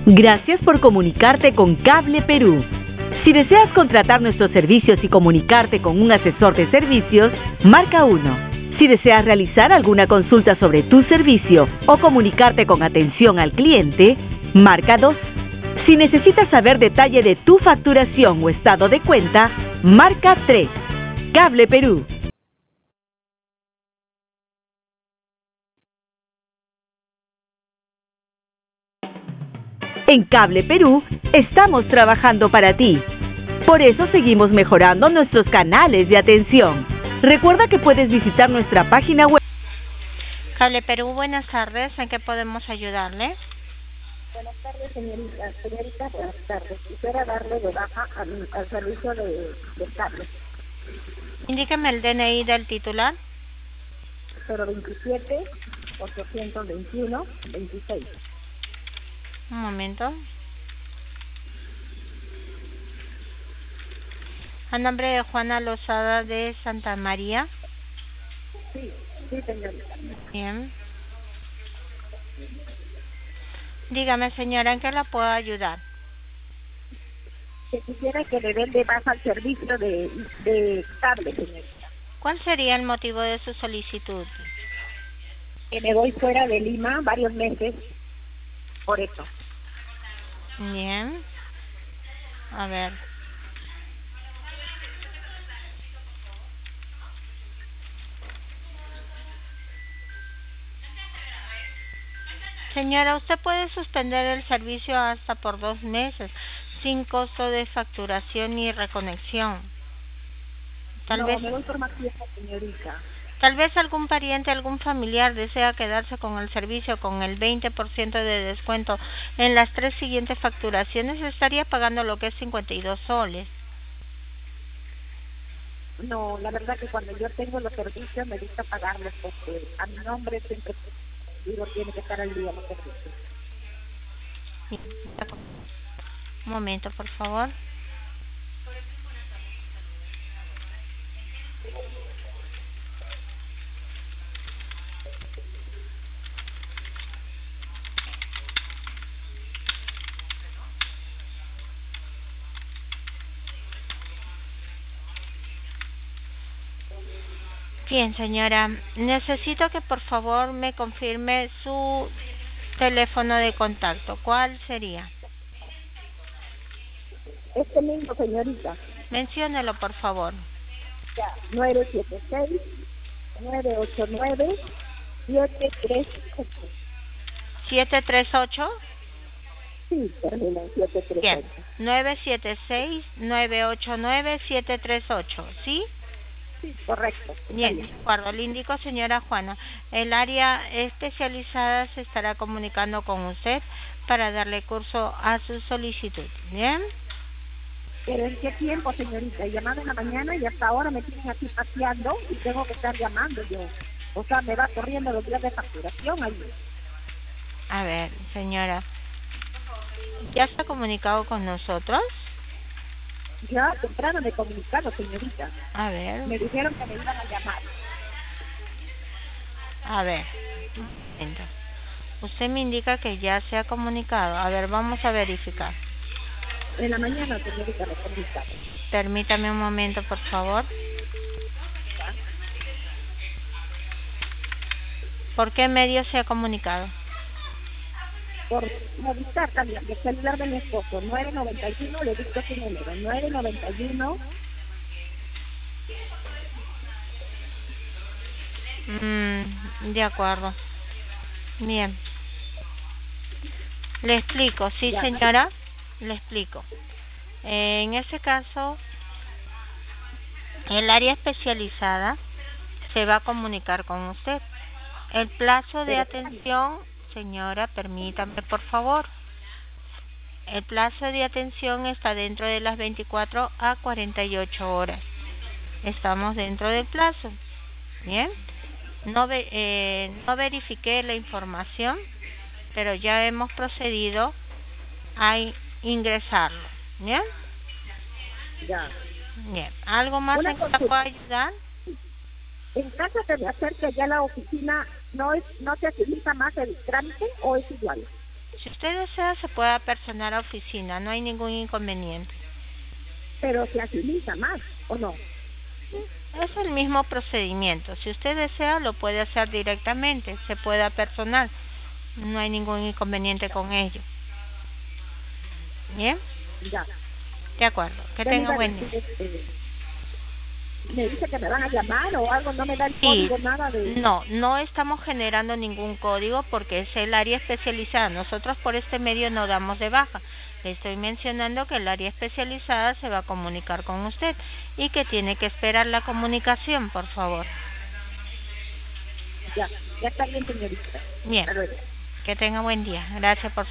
Gracias por comunicarte con Cable Perú. Si deseas contratar nuestros servicios y comunicarte con un asesor de servicios, marca 1. Si deseas realizar alguna consulta sobre tu servicio o comunicarte con atención al cliente, marca 2. Si necesitas saber detalle de tu facturación o estado de cuenta, marca 3. Cable Perú. En Cable Perú estamos trabajando para ti. Por eso seguimos mejorando nuestros canales de atención. Recuerda que puedes visitar nuestra página web. Cable Perú, buenas tardes. ¿En qué podemos ayudarle? Buenas tardes, señorita. Señorita, buenas tardes. Quisiera darle de baja al servicio de cable. Indíqueme el DNI del titular. 027-821-26. Un momento. A nombre de Juana Lozada de Santa María. Sí, señorita. Bien. Dígame, señora, ¿en qué la puedo ayudar? Que quisiera que le den de baja al servicio de cable, señorita. ¿Cuál sería el motivo de su solicitud? Que me voy fuera de Lima varios meses, por eso. Bien. A ver. Señora, usted puede suspender el servicio hasta por 2 meses, sin costo de facturación ni reconexión. Me voy por más tiempo, señorita. Tal vez algún pariente, algún familiar desea quedarse con el servicio con el 20% de descuento en las 3 siguientes facturaciones, estaría pagando lo que es 52 soles. No, la verdad que cuando yo tengo los servicios me gusta pagarlos porque a mi nombre siempre digo tiene que estar al día los servicios. Un momento, por favor. Bien, señora, necesito que por favor me confirme su teléfono de contacto. ¿Cuál sería? Este mismo, señorita. Menciónelo, por favor. Ya, 976-989-738. ¿738? Sí, termina en 738. Bien, 976-989-738, ¿sí? Sí, correcto. Bien, de acuerdo. Le indico, señora Juana, el área especializada se estará comunicando con usted para darle curso a su solicitud. ¿Bien? ¿Pero en qué tiempo, señorita? Llamando en la mañana y hasta ahora me tienen aquí paseando y tengo que estar llamando yo. O sea, me va corriendo los días de facturación ahí. A ver, señora, ¿ya está comunicado con nosotros? Ya temprano me comunicaron, señorita. A ver. Me dijeron que me iban a llamar. A ver, un momento. Usted me indica que ya se ha comunicado. A ver, vamos a verificar. En la mañana, señorita, me comunicaron. Permítame un momento, por favor. ¿Por qué medio se ha comunicado? Por Movistar también, el celular de mi esposo, 991, le dicto su número, 991. De acuerdo. Bien. Le explico, sí, Ya. Señora, le explico. En ese caso, el área especializada se va a comunicar con usted. El plazo de atención, señora, permítame, por favor. El plazo de atención está dentro de las 24 a 48 horas. Estamos dentro del plazo. Bien. No verifiqué la información, pero ya hemos procedido a ingresarlo. ¿Bien? Ya. Bien. ¿Algo más en que la pueda ayudar? En caso de hacer que ya la oficina no se agiliza más el trámite o es igual. Si usted desea, se puede apersonar a oficina, no hay ningún inconveniente. Pero se agiliza más, ¿o no? Es el mismo procedimiento. Si usted desea, lo puede hacer directamente, se puede apersonar. No hay ningún inconveniente con ello. ¿Bien? Ya. De acuerdo. Que tenga buen día. Me dice que me van a llamar o algo, no me da el código, nada de... No estamos generando ningún código porque es el área especializada. Nosotros por este medio no damos de baja. Le estoy mencionando que el área especializada se va a comunicar con usted y que tiene que esperar la comunicación, por favor. Ya está bien, señorita. Bien. Que tenga buen día. Gracias por